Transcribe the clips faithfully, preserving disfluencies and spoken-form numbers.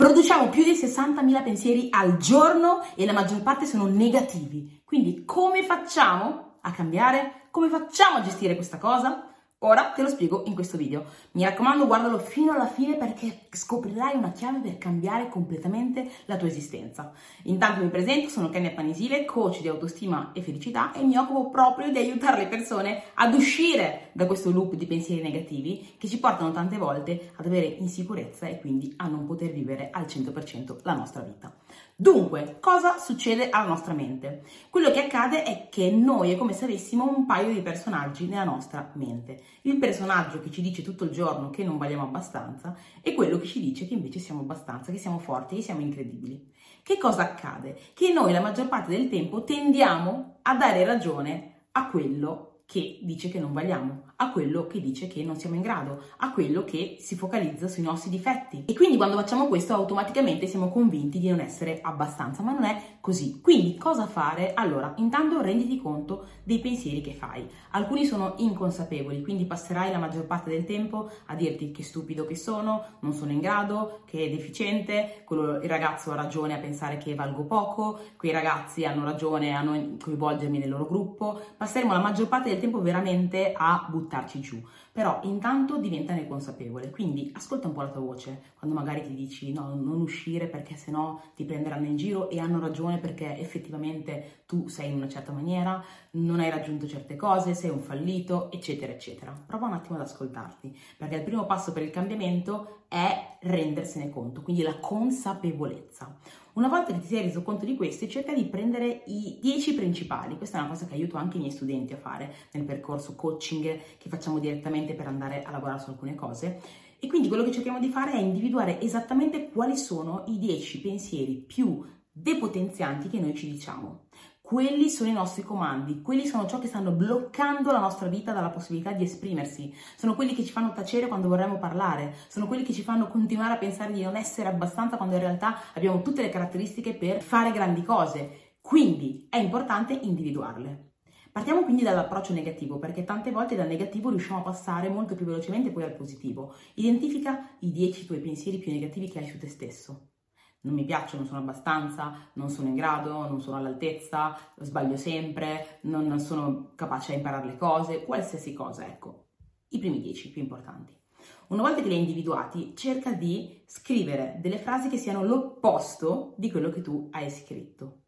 Produciamo più di sessantamila pensieri al giorno e la maggior parte sono negativi. Quindi come facciamo a cambiare? Come facciamo a gestire questa cosa? Ora te lo spiego in questo video. Mi raccomando, guardalo fino alla fine perché scoprirai una chiave per cambiare completamente la tua esistenza. Intanto mi presento, sono Kenia Panisile, coach di autostima e felicità e mi occupo proprio di aiutare le persone ad uscire da questo loop di pensieri negativi che ci portano tante volte ad avere insicurezza e quindi a non poter vivere al cento per cento la nostra vita. Dunque, cosa succede alla nostra mente? Quello che accade è che noi è come se avessimo un paio di personaggi nella nostra mente. Il personaggio che ci dice tutto il giorno che non valiamo abbastanza e quello che ci dice che invece siamo abbastanza, che siamo forti, che siamo incredibili. Che cosa accade? Che noi la maggior parte del tempo tendiamo a dare ragione a quello che dice che non valiamo, a quello che dice che non siamo in grado, a quello che si focalizza sui nostri difetti. E quindi quando facciamo questo automaticamente siamo convinti di non essere abbastanza, ma non è così. Quindi cosa fare? Allora, intanto renditi conto dei pensieri che fai. Alcuni sono inconsapevoli, quindi passerai la maggior parte del tempo a dirti che stupido che sono, non sono in grado, che è deficiente, quello, il ragazzo ha ragione a pensare che valgo poco, quei ragazzi hanno ragione a non coinvolgermi nel loro gruppo. Passeremo la maggior parte del tempo veramente a buttarci giù, però intanto diventane consapevole, quindi ascolta un po' la tua voce quando magari ti dici no, non uscire perché sennò ti prenderanno in giro e hanno ragione perché effettivamente tu sei in una certa maniera, non hai raggiunto certe cose, sei un fallito, eccetera eccetera. Prova un attimo ad ascoltarti, perché il primo passo per il cambiamento è rendersene conto, quindi la consapevolezza. Una volta che ti sei reso conto di questi, cerca di prendere i dieci principali. Questa è una cosa che aiuto anche i miei studenti a fare nel percorso coaching che facciamo direttamente per andare a lavorare su alcune cose. E quindi quello che cerchiamo di fare è individuare esattamente quali sono i dieci pensieri più depotenzianti che noi ci diciamo. Quelli sono i nostri comandi, quelli sono ciò che stanno bloccando la nostra vita dalla possibilità di esprimersi, sono quelli che ci fanno tacere quando vorremmo parlare, sono quelli che ci fanno continuare a pensare di non essere abbastanza quando in realtà abbiamo tutte le caratteristiche per fare grandi cose. Quindi è importante individuarle. Partiamo quindi dall'approccio negativo, perché tante volte dal negativo riusciamo a passare molto più velocemente poi al positivo. Identifica i dieci tuoi pensieri più negativi che hai su te stesso. Non mi piaccio, non sono abbastanza, non sono in grado, non sono all'altezza, sbaglio sempre, non sono capace a imparare le cose, qualsiasi cosa, ecco. I primi dieci più importanti. Una volta che li hai individuati, cerca di scrivere delle frasi che siano l'opposto di quello che tu hai scritto.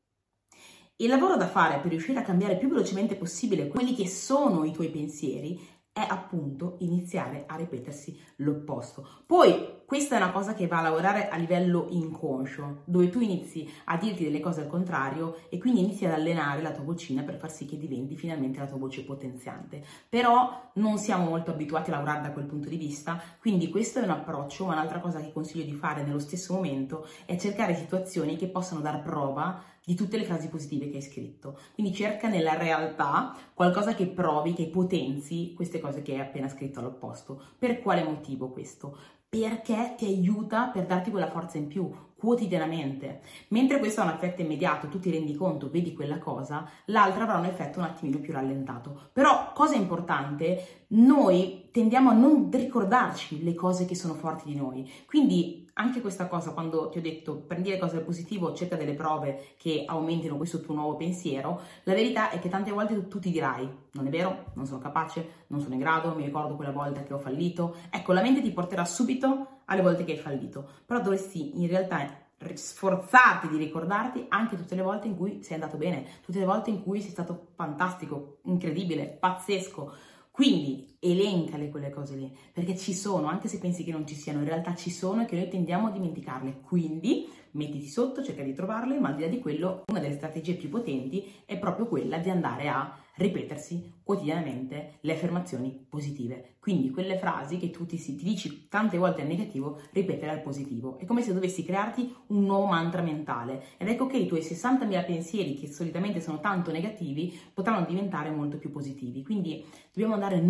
Il lavoro da fare per riuscire a cambiare più velocemente possibile quelli che sono i tuoi pensieri è appunto iniziare a ripetersi l'opposto. Poi questa è una cosa che va a lavorare a livello inconscio, dove tu inizi a dirti delle cose al contrario e quindi inizi ad allenare la tua vocina per far sì che diventi finalmente la tua voce potenziante. Però non siamo molto abituati a lavorare da quel punto di vista, quindi questo è un approccio, ma un'altra cosa che consiglio di fare nello stesso momento è cercare situazioni che possano dar prova di tutte le frasi positive che hai scritto. Quindi cerca nella realtà qualcosa che provi, che potenzi queste cose che hai appena scritto all'opposto. Per quale motivo questo? Perché ti aiuta per darti quella forza in più quotidianamente. Mentre questo ha un effetto immediato, tu ti rendi conto, vedi quella cosa, l'altra avrà un effetto un attimino più rallentato. Però, cosa importante, noi tendiamo a non ricordarci le cose che sono forti di noi. Quindi anche questa cosa, quando ti ho detto prendi le cose del positivo, cerca delle prove che aumentino questo tuo nuovo pensiero, la verità è che tante volte tu, tu ti dirai non è vero, non sono capace, non sono in grado, mi ricordo quella volta che ho fallito. Ecco, la mente ti porterà subito alle volte che hai fallito, però dovresti in realtà sforzarti di ricordarti anche tutte le volte in cui sei andato bene, tutte le volte in cui sei stato fantastico, incredibile, pazzesco. Quindi elencale quelle cose lì, perché ci sono, anche se pensi che non ci siano, in realtà ci sono e che noi tendiamo a dimenticarle. Quindi mettiti sotto, cerca di trovarle, ma al di là di quello, una delle strategie più potenti è proprio quella di andare a ripetersi quotidianamente le affermazioni positive. Quindi quelle frasi che tu ti, ti dici tante volte al negativo, ripetere al positivo. È come se dovessi crearti un nuovo mantra mentale. Ed ecco che i tuoi sessantamila pensieri, che solitamente sono tanto negativi, potranno diventare molto più positivi. Quindi dobbiamo andare noi ad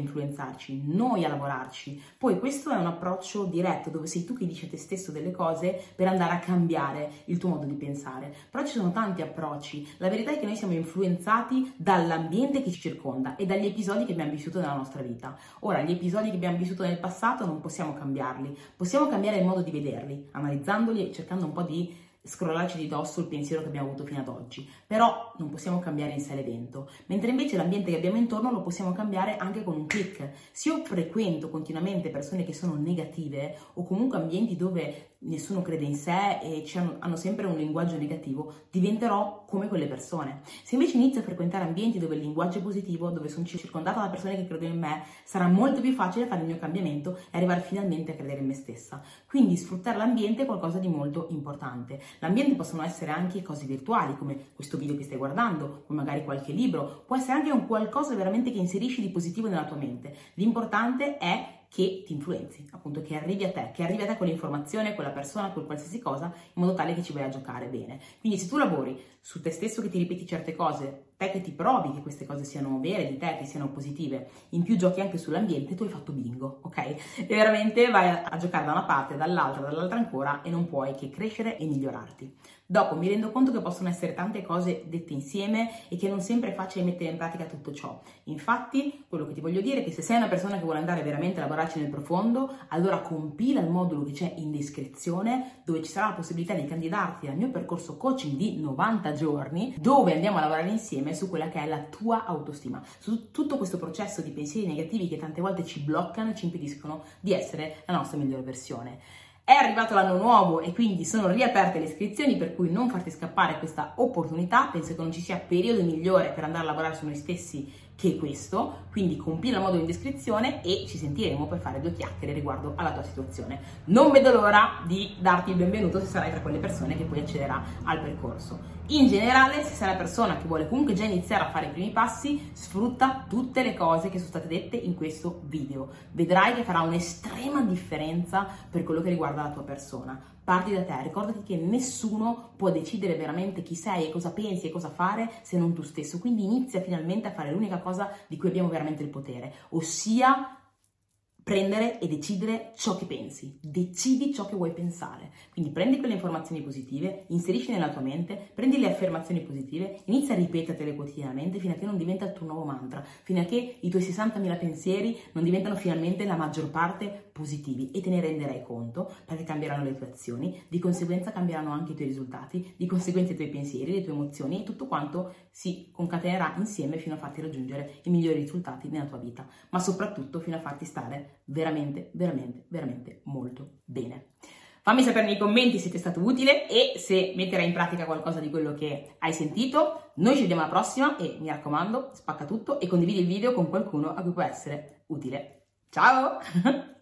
influenzarci, noi a lavorarci. Poi questo è un approccio diretto, dove sei tu che dici a te stesso delle cose per andare a cambiare il tuo modo di pensare. Però ci sono tanti approcci. La verità è che noi siamo influenzati dall'ambiente che ci circonda e dagli episodi che abbiamo vissuto nella nostra vita. Ora, gli episodi che abbiamo vissuto nel passato non possiamo cambiarli, possiamo cambiare il modo di vederli, analizzandoli e cercando un po' di scrollarci di dosso il pensiero che abbiamo avuto fino ad oggi, però non possiamo cambiare in sé l'evento, mentre invece l'ambiente che abbiamo intorno lo possiamo cambiare anche con un click. Se io frequento continuamente persone che sono negative o comunque ambienti dove nessuno crede in sé e hanno, hanno sempre un linguaggio negativo, diventerò come quelle persone. Se invece inizio a frequentare ambienti dove il linguaggio è positivo, dove sono circondata da persone che credono in me, sarà molto più facile fare il mio cambiamento e arrivare finalmente a credere in me stessa. Quindi sfruttare l'ambiente è qualcosa di molto importante. L'ambiente possono essere anche cose virtuali, come questo video che stai guardando, come magari qualche libro, può essere anche un qualcosa veramente che inserisci di positivo nella tua mente. L'importante è che ti influenzi, appunto, che arrivi a te, che arrivi a te quell'informazione, quella persona, quel qualsiasi cosa, in modo tale che ci vai a giocare bene. Quindi se tu lavori su te stesso, che ti ripeti certe cose, te che ti provi che queste cose siano vere di te, che siano positive, in più giochi anche sull'ambiente, tu hai fatto bingo, ok? E veramente vai a, a giocare da una parte, dall'altra, dall'altra ancora e non puoi che crescere e migliorarti. Dopo mi rendo conto che possono essere tante cose dette insieme e che non sempre è facile mettere in pratica tutto ciò. Infatti, quello che ti voglio dire è che se sei una persona che vuole andare veramente a lavorarci nel profondo, allora compila il modulo che c'è in descrizione, dove ci sarà la possibilità di candidarti al mio percorso coaching di novanta giorni, dove andiamo a lavorare insieme su quella che è la tua autostima, su tutto questo processo di pensieri negativi che tante volte ci bloccano e ci impediscono di essere la nostra migliore versione. È arrivato l'anno nuovo e quindi sono riaperte le iscrizioni, per cui non farti scappare questa opportunità. Penso che non ci sia periodo migliore per andare a lavorare su noi stessi che questo, quindi compila il modulo in descrizione e ci sentiremo per fare due chiacchiere riguardo alla tua situazione. Non vedo l'ora di darti il benvenuto se sarai tra quelle persone che poi accederà al percorso. In generale, se sei una persona che vuole comunque già iniziare a fare i primi passi, sfrutta tutte le cose che sono state dette in questo video. Vedrai che farà un'estrema differenza per quello che riguarda la tua persona. Parti da te, ricordati che nessuno può decidere veramente chi sei e cosa pensi e cosa fare se non tu stesso. Quindi inizia finalmente a fare l'unica cosa di cui abbiamo veramente il potere, ossia prendere e decidere ciò che pensi, decidi ciò che vuoi pensare. Quindi prendi quelle informazioni positive, inserisci nella tua mente, prendi le affermazioni positive, inizia a ripetertele quotidianamente fino a che non diventa il tuo nuovo mantra, fino a che i tuoi sessantamila pensieri non diventano finalmente la maggior parte positivi, e te ne renderai conto perché cambieranno le tue azioni, di conseguenza cambieranno anche i tuoi risultati, di conseguenza i tuoi pensieri, le tue emozioni e tutto quanto si concatenerà insieme fino a farti raggiungere i migliori risultati nella tua vita, ma soprattutto fino a farti stare veramente, veramente, veramente molto bene. Fammi sapere nei commenti se ti è stato utile e se metterai in pratica qualcosa di quello che hai sentito. Noi ci vediamo alla prossima e mi raccomando, spacca tutto e condividi il video con qualcuno a cui può essere utile. Ciao!